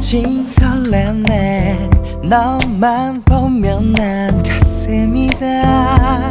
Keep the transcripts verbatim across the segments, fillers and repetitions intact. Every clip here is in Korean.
조금씩 설레네. 너만 보면 난 가슴이 다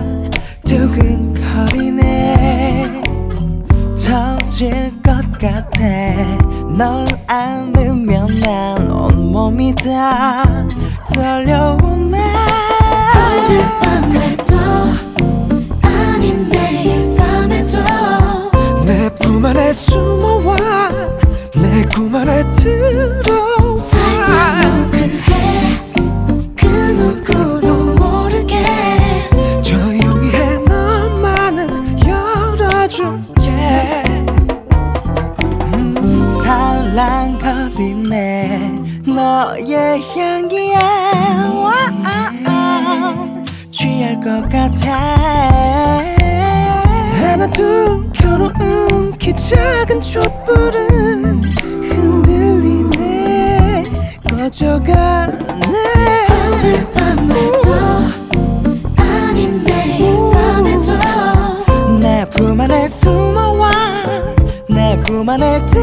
두근거리네. 터질 것 같아. 널 안으면 난 온몸이 다 떨려오네. 오늘 밤에도 아니 내일 밤에도 내 품 안에 숨어와. 내 꿈 안에 들어와. 살짝 노크해. 그 누구도 모르게 조용히 해. 너만은 열어줄게. 음, 살랑거리네 너의 향기에. 와우, 취할 것 같아. 하나 둘 켜놓은 키 작은 촛불은 흔들리네. 꺼져가네. 오늘 밤에도 아니 내일 밤에도 내 품 안에 숨어와. 내 꿈 안에